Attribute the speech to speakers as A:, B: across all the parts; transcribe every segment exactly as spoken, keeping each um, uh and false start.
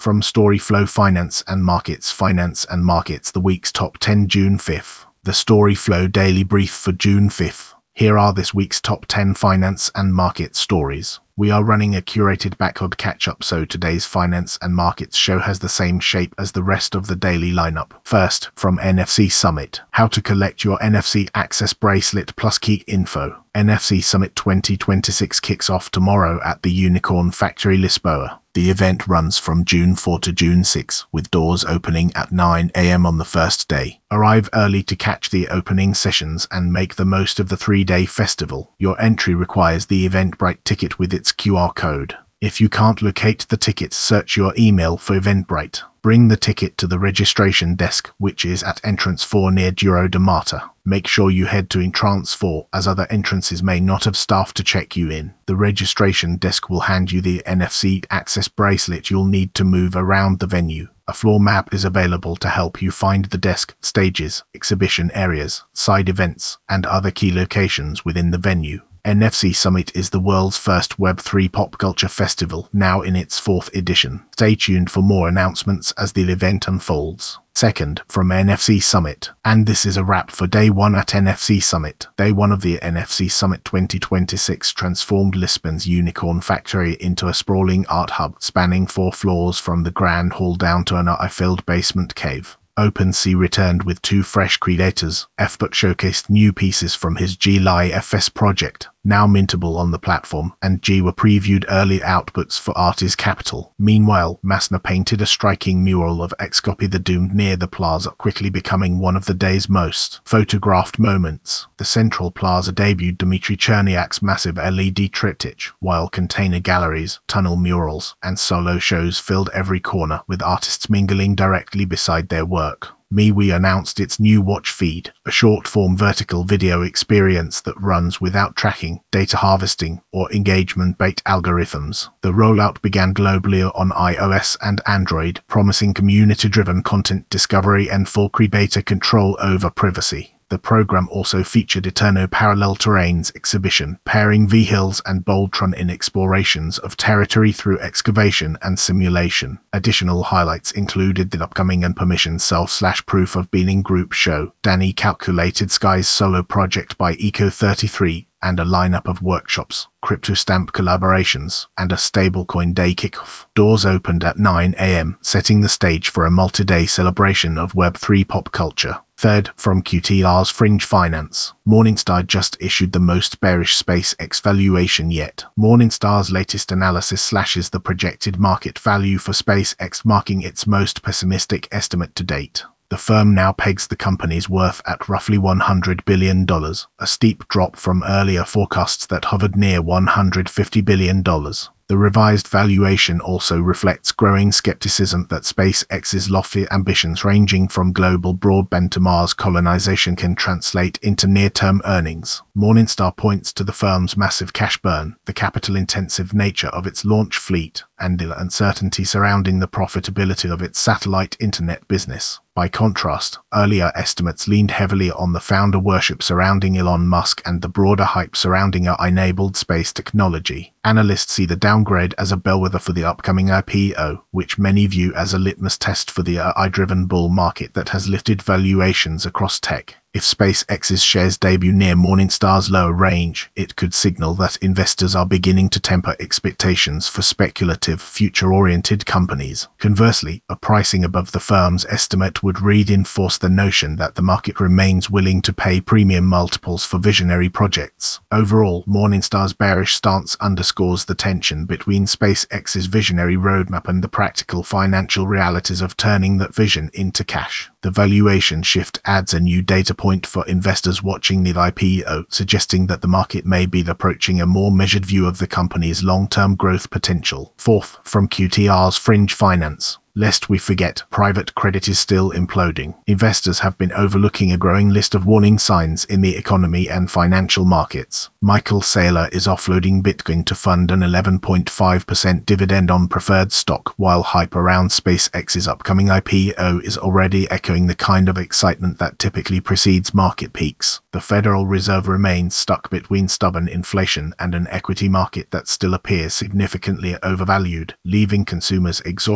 A: From Storyflow Finance and Markets Finance and Markets, the week's top ten June fifth. The Storyflow Daily Brief for June fifth. Here are this week's top ten finance and market stories. We are running a curated backlog catch-up, so today's finance and markets show has the same shape as the rest of the daily lineup. First, from N F C Summit. How to collect your N F C Access Bracelet plus key info. N F C Summit twenty twenty-six kicks off tomorrow at the Unicorn Factory Lisboa. The event runs from June fourth to June sixth, with doors opening at nine A M on the first day. Arrive early to catch the opening sessions and make the most of the three-day festival. Your entry requires the Eventbrite ticket with its Q R code. If you can't locate the ticket, search your email for Eventbrite. Bring the ticket to the registration desk, which is at entrance four near Duro de Mata. Make sure you head to entrance four, as other entrances may not have staff to check you in. The registration desk will hand you the N F C Access Bracelet you'll need to move around the venue. A floor map is available to help you find the desk, stages, exhibition areas, side events, and other key locations within the venue. N F C Summit is the world's first Web three pop culture festival, now in its fourth edition. Stay tuned for more announcements as the event unfolds. Second, from N F C Summit. And this is a wrap for Day one at N F C Summit. Day one of the N F C Summit twenty twenty-six transformed Lisbon's Unicorn Factory into a sprawling art hub, spanning four floors from the Grand Hall down to an art-filled basement cave. OpenSea returned with two fresh creators. F-But showcased new pieces from his G L I F S project, now mintable on the platform, and G were previewed early outputs for Art is Capital. Meanwhile, Masna painted a striking mural of Excopy the Doomed near the plaza, quickly becoming one of the day's most photographed moments. The Central Plaza debuted Dmitry Cherniak's massive L E D triptych, while container galleries, tunnel murals, and solo shows filled every corner, with artists mingling directly beside their work. MeWe announced its new watch feed, a short-form vertical video experience that runs without tracking, data harvesting, or engagement-bait algorithms. The rollout began globally on iOS and Android, promising community-driven content discovery and full creator control over privacy. The program also featured Eterno Parallel Terrains exhibition, pairing V-Hills and Boldtron in explorations of territory through excavation and simulation. Additional highlights included the upcoming and permissioned self-slash-proof of being group show, Danny Calculated Skies solo project by Eco thirty-three, and a lineup of workshops, CryptoStamp collaborations, and a stablecoin day kickoff. Doors opened at nine A M, setting the stage for a multi-day celebration of Web three pop culture. Third, from Q T R's Fringe Finance. Morningstar just issued the most bearish SpaceX valuation yet. Morningstar's latest analysis slashes the projected market value for SpaceX, marking its most pessimistic estimate to date. The firm now pegs the company's worth at roughly one hundred billion dollars, a steep drop from earlier forecasts that hovered near one hundred fifty billion dollars. The revised valuation also reflects growing skepticism that SpaceX's lofty ambitions ranging from global broadband to Mars colonization can translate into near-term earnings. Morningstar points to the firm's massive cash burn, the capital-intensive nature of its launch fleet, and the uncertainty surrounding the profitability of its satellite internet business. By contrast, earlier estimates leaned heavily on the founder worship surrounding Elon Musk and the broader hype surrounding A I-enabled space technology. Analysts see the downgrade as a bellwether for the upcoming I P O, which many view as a litmus test for the A I-driven bull market that has lifted valuations across tech. If SpaceX's shares debut near Morningstar's lower range, it could signal that investors are beginning to temper expectations for speculative, future-oriented companies. Conversely, a pricing above the firm's estimate would reinforce the notion that the market remains willing to pay premium multiples for visionary projects. Overall, Morningstar's bearish stance underscores the tension between SpaceX's visionary roadmap and the practical financial realities of turning that vision into cash. The valuation shift adds a new data point for investors watching the I P O, suggesting that the market may be approaching a more measured view of the company's long-term growth potential. Fourth, from Q T R's Fringe Finance. Lest we forget, private credit is still imploding. Investors have been overlooking a growing list of warning signs in the economy and financial markets. Michael Saylor is offloading Bitcoin to fund an eleven point five percent dividend on preferred stock, while hype around SpaceX's upcoming I P O is already echoing the kind of excitement that typically precedes market peaks. The Federal Reserve remains stuck between stubborn inflation and an equity market that still appears significantly overvalued, leaving consumers exhausted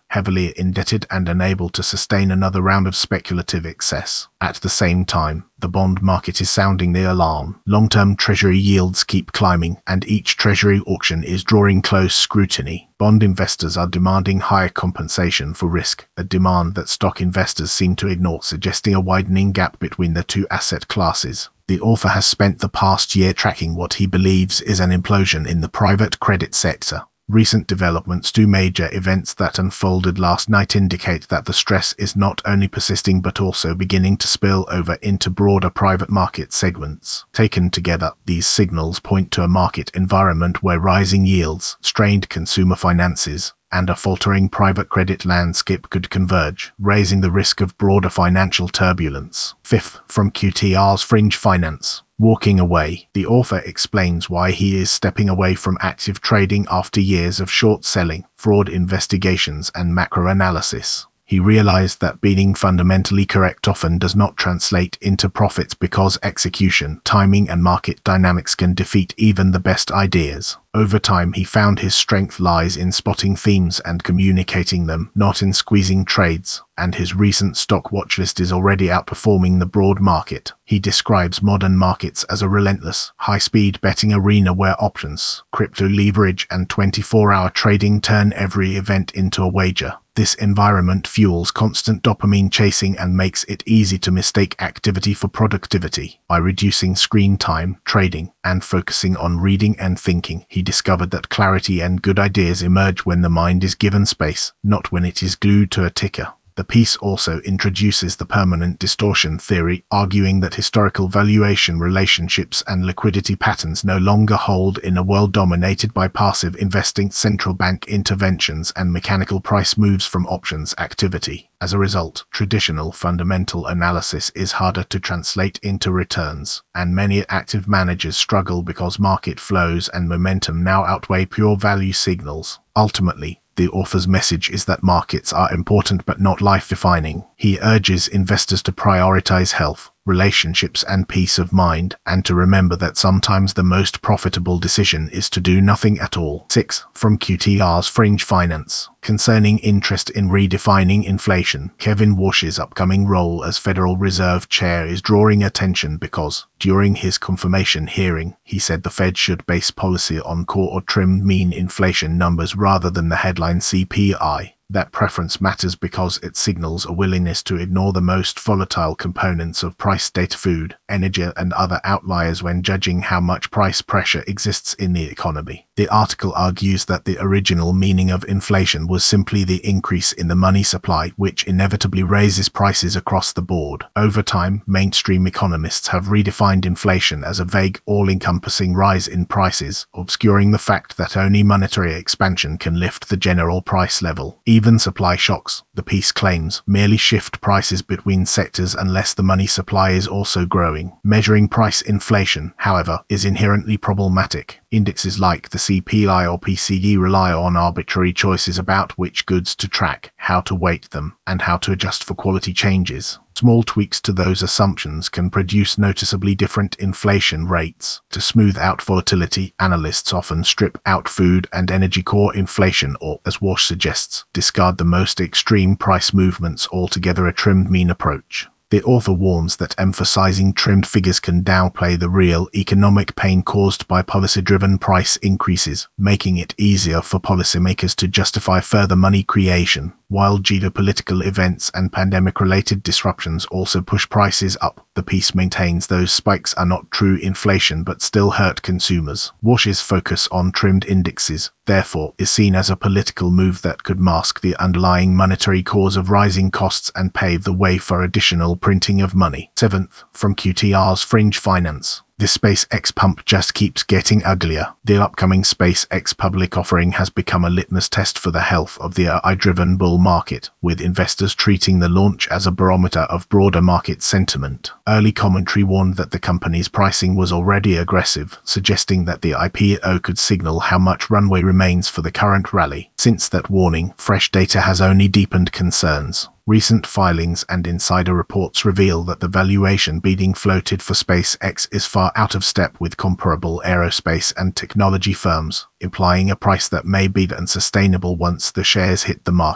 A: heavily indebted and unable to sustain another round of speculative excess. At the same time, the bond market is sounding the alarm. Long-term treasury yields keep climbing, and each treasury auction is drawing close scrutiny. Bond investors are demanding higher compensation for risk, a demand that stock investors seem to ignore, suggesting a widening gap between the two asset classes. The author has spent the past year tracking what he believes is an implosion in the private credit sector. Recent developments, two major events that unfolded last night, indicate that the stress is not only persisting but also beginning to spill over into broader private market segments. Taken together, these signals point to a market environment where rising yields, strained consumer finances, and a faltering private credit landscape could converge, raising the risk of broader financial turbulence. Fifth, from Q T R's Fringe Finance. Walking away, the author explains why he is stepping away from active trading after years of short selling, fraud investigations, and macro analysis. He realized that being fundamentally correct often does not translate into profits because execution, timing, and market dynamics can defeat even the best ideas. Over time, he found his strength lies in spotting themes and communicating them, not in squeezing trades, and his recent stock watchlist is already outperforming the broad market. He describes modern markets as a relentless, high-speed betting arena where options, crypto leverage, and twenty-four hour trading turn every event into a wager. This environment fuels constant dopamine chasing and makes it easy to mistake activity for productivity. By reducing screen time, trading, and focusing on reading and thinking, he discovered that clarity and good ideas emerge when the mind is given space, not when it is glued to a ticker. The piece also introduces the permanent distortion theory, arguing that historical valuation relationships and liquidity patterns no longer hold in a world dominated by passive investing, central bank interventions, and mechanical price moves from options activity. As a result, traditional fundamental analysis is harder to translate into returns, and many active managers struggle because market flows and momentum now outweigh pure value signals. Ultimately, the author's message is that markets are important but not life-defining. He urges investors to prioritize health, relationships, and peace of mind, and to remember that sometimes the most profitable decision is to do nothing at all. Six. From Q T R's Fringe Finance. Concerning interest in redefining inflation, Kevin Warsh's upcoming role as Federal Reserve Chair is drawing attention because, during his confirmation hearing, he said the Fed should base policy on core or trimmed mean inflation numbers rather than the headline C P I. That preference matters because it signals a willingness to ignore the most volatile components of price data, food, energy, and other outliers when judging how much price pressure exists in the economy. The article argues that the original meaning of inflation was simply the increase in the money supply, which inevitably raises prices across the board. Over time, mainstream economists have redefined inflation as a vague, all-encompassing rise in prices, obscuring the fact that only monetary expansion can lift the general price level. Even supply shocks, the piece claims, merely shift prices between sectors unless the money supply is also growing. Measuring price inflation, however, is inherently problematic. Indexes like the C P I or P C E rely on arbitrary choices about which goods to track, how to weight them, and how to adjust for quality changes. Small tweaks to those assumptions can produce noticeably different inflation rates. To smooth out volatility, analysts often strip out food and energy core inflation or, as Warsh suggests, discard the most extreme price movements altogether, a trimmed mean approach. The author warns that emphasizing trimmed figures can downplay the real economic pain caused by policy-driven price increases, making it easier for policymakers to justify further money creation. While geopolitical events and pandemic-related disruptions also push prices up, the piece maintains those spikes are not true inflation but still hurt consumers. Warsh's focus on trimmed indexes, therefore, is seen as a political move that could mask the underlying monetary cause of rising costs and pave the way for additional printing of money. Seventh, from Q T R's Fringe Finance. The SpaceX pump just keeps getting uglier. The upcoming SpaceX public offering has become a litmus test for the health of the A I-driven bull market, with investors treating the launch as a barometer of broader market sentiment. Early commentary warned that the company's pricing was already aggressive, suggesting that the I P O could signal how much runway remains for the current rally. Since that warning, fresh data has only deepened concerns. Recent filings and insider reports reveal that the valuation being floated for SpaceX is far out of step with comparable aerospace and technology firms, implying a price that may be unsustainable once the shares hit the market.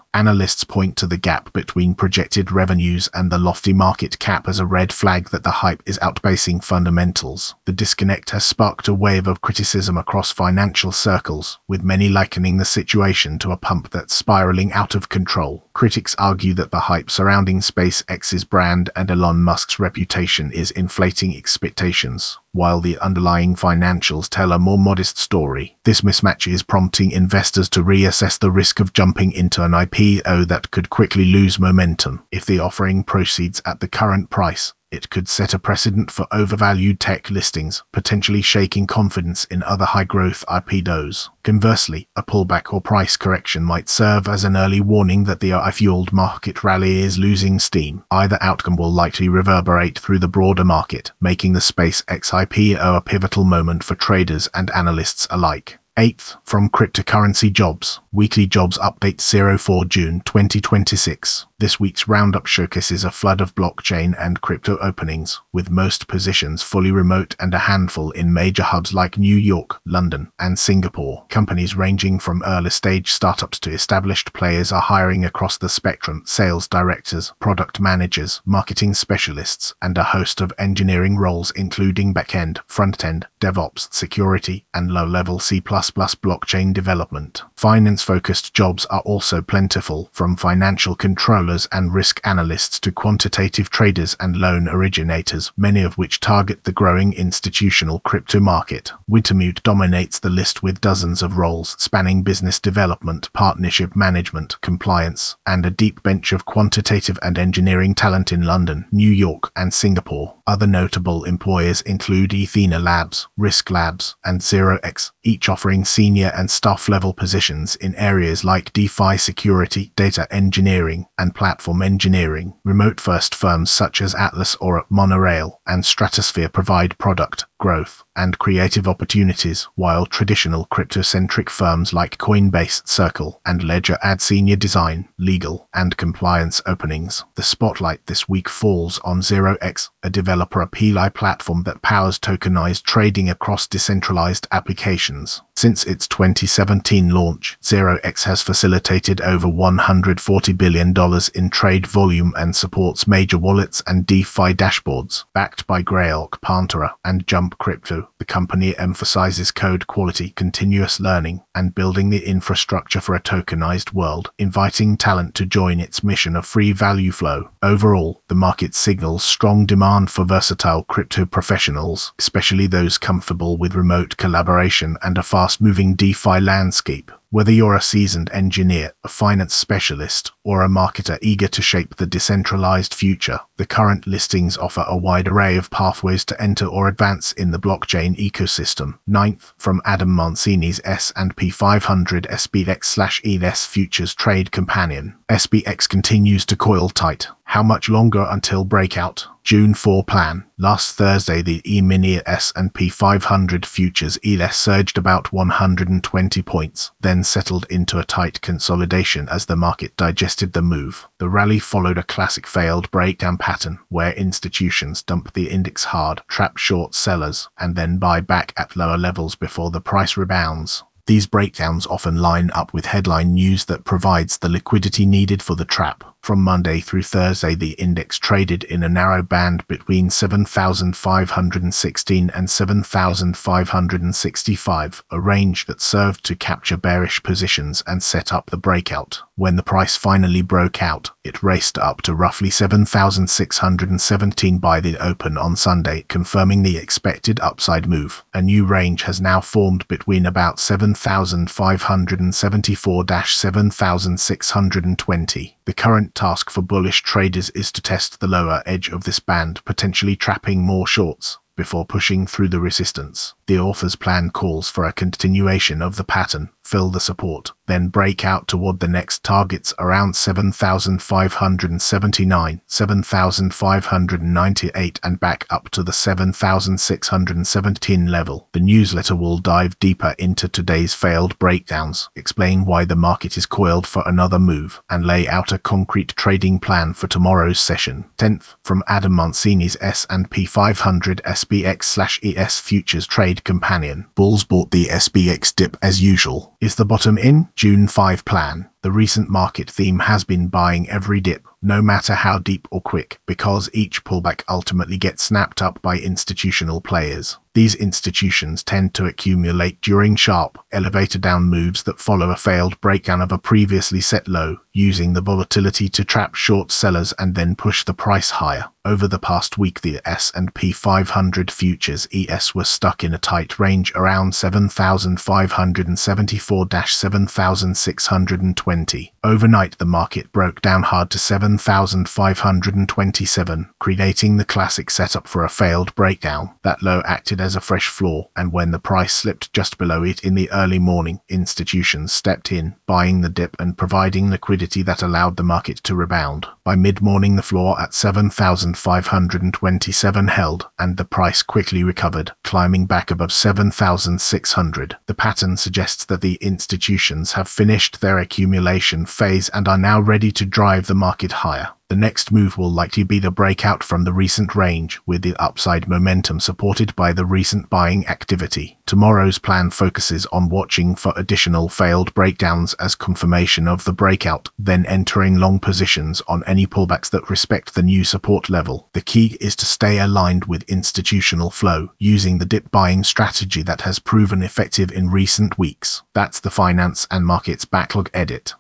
A: Analysts point to the gap between projected revenues and the lofty market cap as a red flag that the hype is outpacing fundamentals. The disconnect has sparked a wave of criticism across financial circles, with many likening the situation to a pump that's spiraling out of control. Critics argue that the hype surrounding SpaceX's brand and Elon Musk's reputation is inflating expectations, while the underlying financials tell a more modest story. This mismatch is prompting investors to reassess the risk of jumping into an I P O that could quickly lose momentum. If the offering proceeds at the current price, it could set a precedent for overvalued tech listings, potentially shaking confidence in other high-growth I P Os. Conversely, a pullback or price correction might serve as an early warning that the A I-fueled market rally is losing steam. Either outcome will likely reverberate through the broader market, making the SpaceX I P O a pivotal moment for traders and analysts alike. eighth. From Cryptocurrency Jobs. Weekly Jobs Update zero four June twenty twenty-six. This week's roundup showcases a flood of blockchain and crypto openings, with most positions fully remote and a handful in major hubs like New York, London, and Singapore. Companies ranging from early-stage startups to established players are hiring across the spectrum: sales directors, product managers, marketing specialists, and a host of engineering roles including back-end, front-end, DevOps, security, and low-level C plus plus blockchain development. Finance-focused jobs are also plentiful, from financial controllers and risk analysts to quantitative traders and loan originators, many of which target the growing institutional crypto market. Wintermute dominates the list with dozens of roles spanning business development, partnership management, compliance, and a deep bench of quantitative and engineering talent in London, New York, and Singapore. Other notable employers include Ethena Labs, Risk Labs, and Zero X, each offering senior and staff-level positions in areas like DeFi security, data engineering, and platform engineering. Remote-first firms such as Atlas or Monorail and Stratosphere provide product, growth, and creative opportunities, while traditional crypto-centric firms like Coinbase, Circle, and Ledger add senior design, legal, and compliance openings. The spotlight this week falls on Zero X, a developer A P I platform that powers tokenized trading across decentralized applications. Since its twenty seventeen launch, Zero X has facilitated over one hundred forty billion dollars in trade volume and supports major wallets and DeFi dashboards. Backed by Graylok, Pantera, and Jump Crypto, the company emphasizes code quality, continuous learning, and building the infrastructure for a tokenized world, inviting talent to join its mission of free value flow. Overall, the market signals strong demand for versatile crypto professionals, especially those comfortable with remote collaboration and a fast-moving DeFi landscape. Whether you're a seasoned engineer, a finance specialist, or a marketer eager to shape the decentralized future, the current listings offer a wide array of pathways to enter or advance in the blockchain ecosystem. ninth. From Adam Mancini's S and P five hundred S B X slash E T H Futures Trade Companion. S B X continues to coil tight. How much longer until breakout? June fourth plan. Last Thursday, the E-mini S and P five hundred Futures E T H surged about one hundred twenty points, then settled into a tight consolidation as the market digested the move. The rally followed a classic failed breakdown pattern, where institutions dump the index hard, trap short sellers, and then buy back at lower levels before the price rebounds. These breakdowns often line up with headline news that provides the liquidity needed for the trap. From Monday through Thursday, the index traded in a narrow band between seven thousand five hundred sixteen and seven thousand five hundred sixty-five, a range that served to capture bearish positions and set up the breakout. When the price finally broke out, it raced up to roughly seven thousand six hundred seventeen by the open on Sunday, confirming the expected upside move. A new range has now formed between about seven thousand five hundred seventy-four to seven thousand six hundred twenty. The current task for bullish traders is to test the lower edge of this band, potentially trapping more shorts before pushing through the resistance. The author's plan calls for a continuation of the pattern, fill the support, then break out toward the next targets around seven thousand five hundred seventy-nine, seven thousand five hundred ninety-eight and back up to the seven thousand six hundred seventeen level. The newsletter will dive deeper into today's failed breakdowns, explain why the market is coiled for another move, and lay out a concrete trading plan for tomorrow's session. tenth. From Adam Mancini's S and P five hundred S B X slash E S Futures Trade Companion. Bulls bought the S B X dip as usual. Is the bottom in? June fifth plan. The recent market theme has been buying every dip, no matter how deep or quick, because each pullback ultimately gets snapped up by institutional players. These institutions tend to accumulate during sharp, elevator down moves that follow a failed breakdown of a previously set low, using the volatility to trap short sellers and then push the price higher. Over the past week, the S and P five hundred futures E S was stuck in a tight range around seven thousand five hundred seventy-four to seven thousand six hundred twenty. Overnight, the market broke down hard to seven thousand five hundred twenty-seven, creating the classic setup for a failed breakdown. That low acted as a fresh floor, and when the price slipped just below it in the early morning, institutions stepped in, buying the dip and providing liquidity that allowed the market to rebound. By mid-morning, the floor at seven thousand five hundred twenty-seven held, and the price quickly recovered, climbing back above seven thousand six hundred. The pattern suggests that the institutions have finished their accumulation phase and are now ready to drive the market higher. The next move will likely be the breakout from the recent range, with the upside momentum supported by the recent buying activity. Tomorrow's plan focuses on watching for additional failed breakdowns as confirmation of the breakout, then entering long positions on any pullbacks that respect the new support level. The key is to stay aligned with institutional flow, using the dip buying strategy that has proven effective in recent weeks. That's the Finance and Markets Backlog Edit.